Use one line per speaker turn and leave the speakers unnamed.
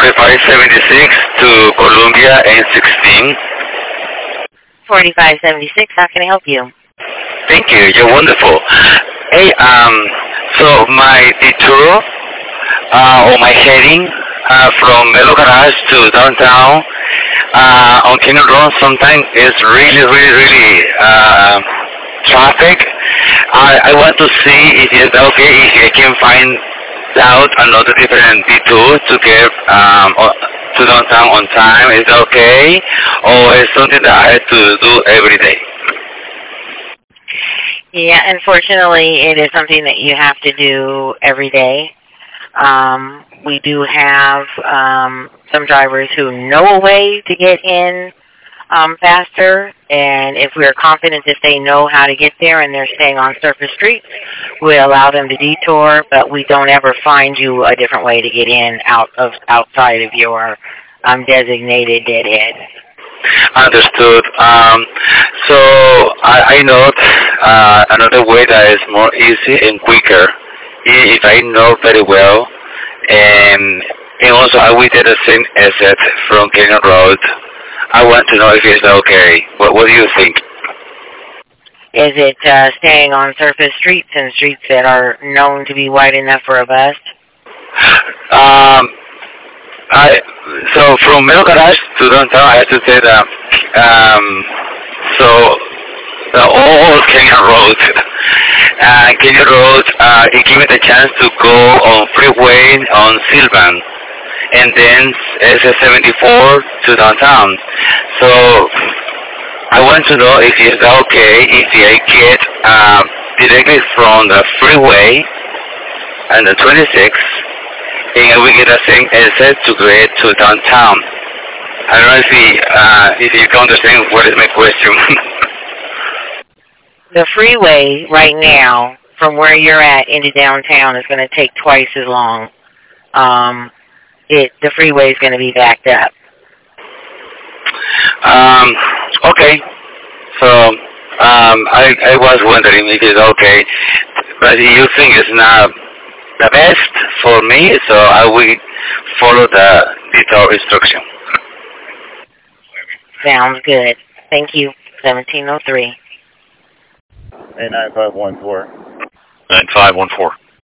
4576 to Columbia N16.
4576, how can I help you?
Thank you. You're wonderful. Hey, so my detour, or my heading from Melo Garage to downtown on Canyon Road sometimes is really traffic. I want to see if it's okay if I can find out another different detour to get to downtown on time. Is that okay? Or is something that I have to do every day?
Yeah, unfortunately, it is something that you have to do every day. We do have some drivers who know a way to get in faster, and if we are confident that they know how to get there and they're staying on surface streets, we allow them to detour, but we don't ever find you a different way to get in outside of your designated deadhead.
Understood. So I know another way that is more easy and quicker if I know very well, and also I will get the same asset from Canyon Road. I want to know if it's okay. What do you think?
Is it staying on surface streets and streets that are known to be wide enough for a bus?
So from Melo Garage to downtown, I have to say that so the old Canyon Road, it gives me the chance to go on freeway on Sylvan, and then SS74 to downtown. So I want to know if it's okay if I get directly from the freeway and the 26, and we get the same asset to get to downtown. I don't know if you can understand what is my question.
The freeway right now, from where you're at into downtown, is going to take twice as long. The freeway is going to be backed up.
Okay. So I was wondering if it's okay, but you think it's not the best for me, so I will follow the detour instruction.
Sounds good. Thank you. 1703.
9514.
9514.